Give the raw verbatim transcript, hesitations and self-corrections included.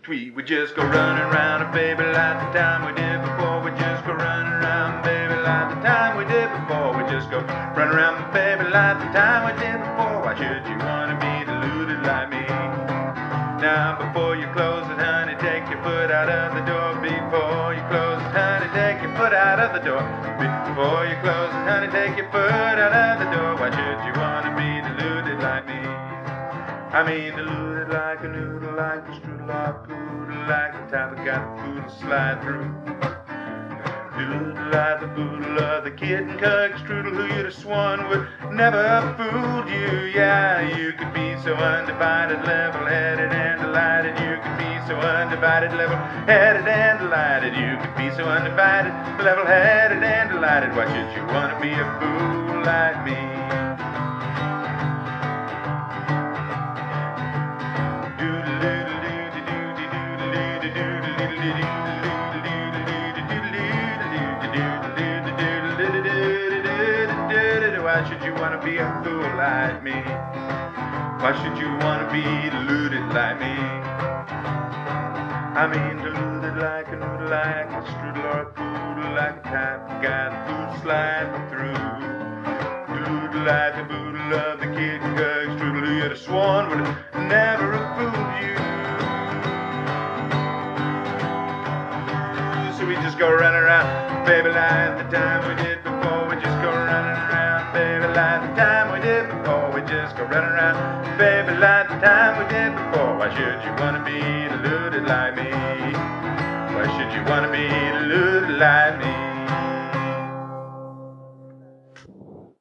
tweet. We just go running around, and baby, like the time we did before. We just go running around, baby, like the time we did before. We just go running around, baby, like the time we did before. Why should you wanna be deluded like me? Now before you close it, honey, take your foot out of the door. Before you close it, honey, take your foot out of the door. Before you close it, honey, take your foot out of the door. Why should you wanna be deluded like me? I mean deluded like a noodle, like a strudel, like a poodle, like the type of got the poodle slide through. Deluded like the poodle of the kitten cug strudel who you'd have sworn would never have fooled you. Yeah, you could be so undivided, level-headed and delighted. You could be so undivided, level-headed and delighted. You could be so undivided, level-headed and delighted. Why should you want to be a fool like me? Why should you want to be a fool like me? Why should you want to be deluded like me? I mean deluded like a noodle, like a strudel or a poodle, like a type of guy the food sliding through. Deluded like the boodle of the kitten cug strudel who you'd have sworn would never have fooled you. So we just go running around, baby, like the time we did before. We just go running around, baby, like the time we did before. We just go running around, baby, like the time we did before. Why should you wanna be deluded like me? Why should you wanna be deluded like me?